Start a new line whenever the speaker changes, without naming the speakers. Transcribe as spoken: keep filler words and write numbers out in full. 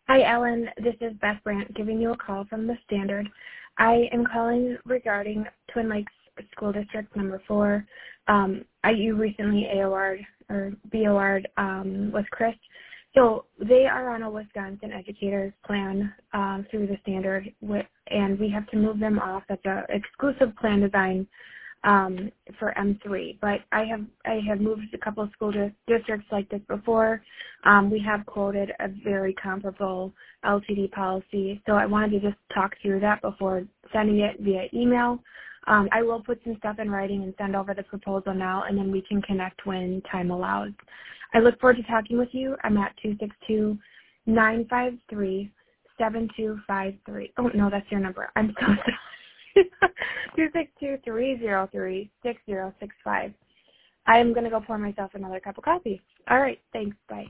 Hi, Ellen. This is Beth Brandt giving you a call from the Standard. I am calling regarding Twin Lakes School District number four. Um, I, you recently A O R'd or B O R'd um, with Chris. So they are on a Wisconsin Educators Plan um, through the Standard, and we have to move them off at the exclusive plan design um, for M three. But I have I have moved a couple of school di- districts like this before. Um, we have quoted a very comparable L T D policy, so I wanted to just talk through that before sending it via email. Um, I will put some stuff in writing and send over the proposal now, and then we can connect when time allows. I look forward to talking with you. I'm at two six two, nine five three, seven two five three. Oh, no, that's your number. I'm so sorry. two six two, three zero three, six zero six five. I am going to go pour myself another cup of coffee. All right. Thanks. Bye.